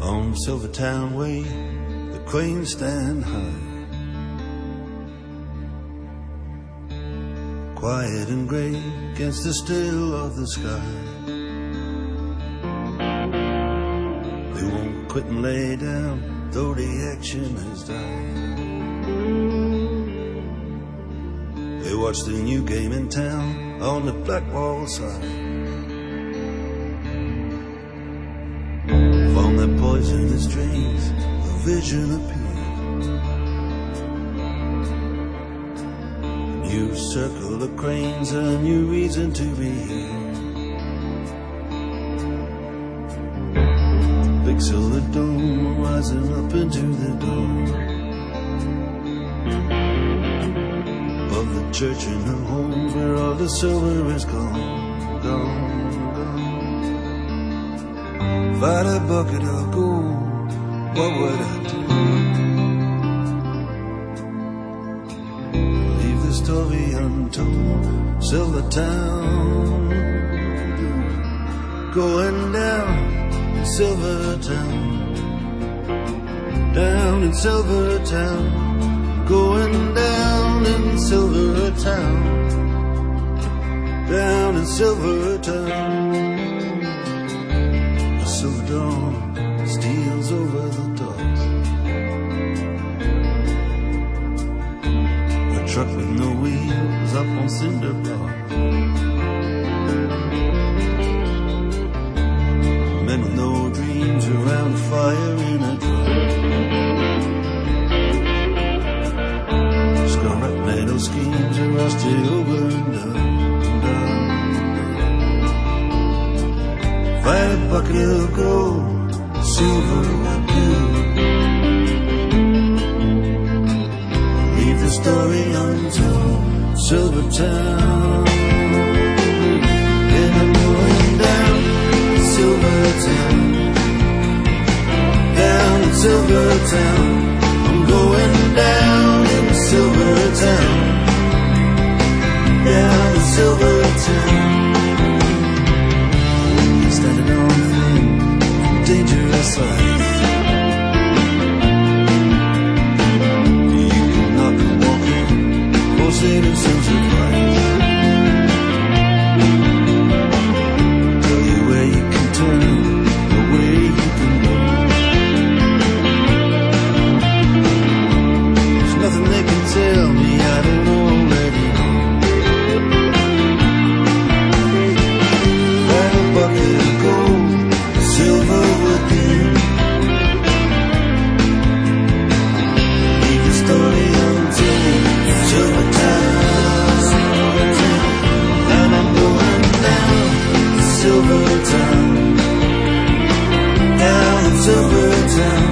On Silvertown Way, the cranes stand high, quiet and grey against the still of the sky. They won't quit and lay down, though the action has died. They watch the new game in town on the Blackwall side. From their poisonous dreams, a vision appeared. A new circle of cranes, a new reason to be here. Big silver dome rising up into the dawn. Above the church and the homes where all the silver is gone, gone. If I had a bucket of gold, what would I do? Leave the story untold. Silvertown, going down in Silvertown, down in Silvertown, going down in Silvertown, down in Silvertown. Silver dawn steals over the docks. A truck with no wheels up on cinder blocks. Men with no dreams around a fire in a truck. Scarlet schemes are rusted over and done. If I had a bucket of gold, silver or blue, leave the story untold. Silvertown, and I'm going down to Silvertown, down in Silvertown. I'm going down in Silvertown, down in Silvertown. Standing on thin, dangerous ice. You can knock and walk in, for saving souls of life. Tell you where you can turn, or where you can go. There's nothing they can tell me I don't already know. Like a bucket of gold, silver within. Leave the story untold. Silvertown, and I'm going down to Silvertown, down in Silvertown.